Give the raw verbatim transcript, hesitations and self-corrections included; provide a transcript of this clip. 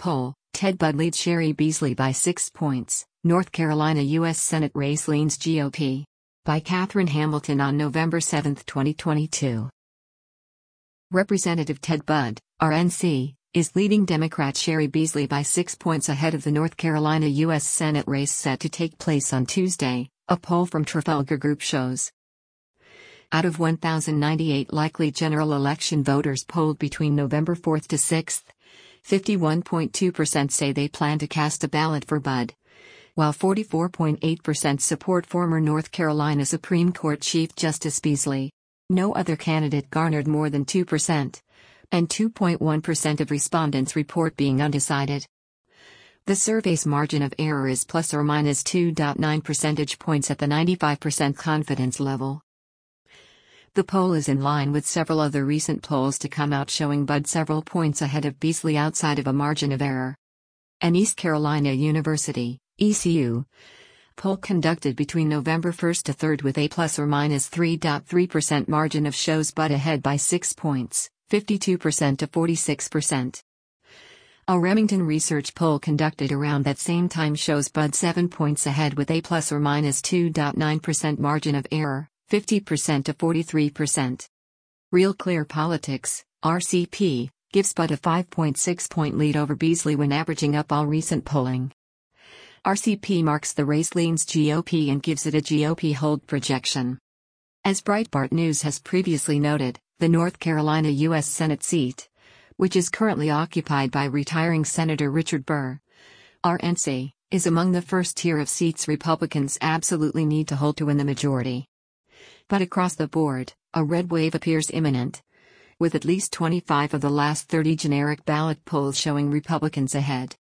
poll, Ted Budd leads Cheri Beasley by six points, North Carolina U S Senate race leans G O P. By Catherine Hamilton on November seventh, twenty twenty-two. Representative Ted Budd, R N C, is leading Democrat Cheri Beasley by six points ahead of the North Carolina U S Senate race set to take place on Tuesday, a poll from Trafalgar Group shows. Out of one thousand ninety-eight likely general election voters polled between November fourth to sixth, fifty-one point two percent say they plan to cast a ballot for Budd, while forty-four point eight percent support former North Carolina Supreme Court Chief Justice Beasley. No other candidate garnered more than two percent, and two point one percent of respondents report being undecided. The survey's margin of error is plus or minus two point nine percentage points at the ninety-five percent confidence level. The poll is in line with several other recent polls to come out showing Budd several points ahead of Beasley outside of a margin of error. An East Carolina University, E C U, poll conducted between November first to third with a plus or minus three point three percent margin of shows Budd ahead by six points, fifty-two percent to forty-six percent. A Remington research poll conducted around that same time shows Budd seven points ahead with a plus or minus two point nine percent margin of error, fifty percent to forty-three percent. Real Clear Politics, R C P, gives Budd a five point six point lead over Beasley when averaging up all recent polling. R C P marks the race leans G O P and gives it a G O P hold projection. As Breitbart News has previously noted, the North Carolina U S Senate seat, which is currently occupied by retiring Senator Richard Burr, R N C, is among the first tier of seats Republicans absolutely need to hold to win the majority. But across the board, a red wave appears imminent, with at least twenty-five of the last thirty generic ballot polls showing Republicans ahead.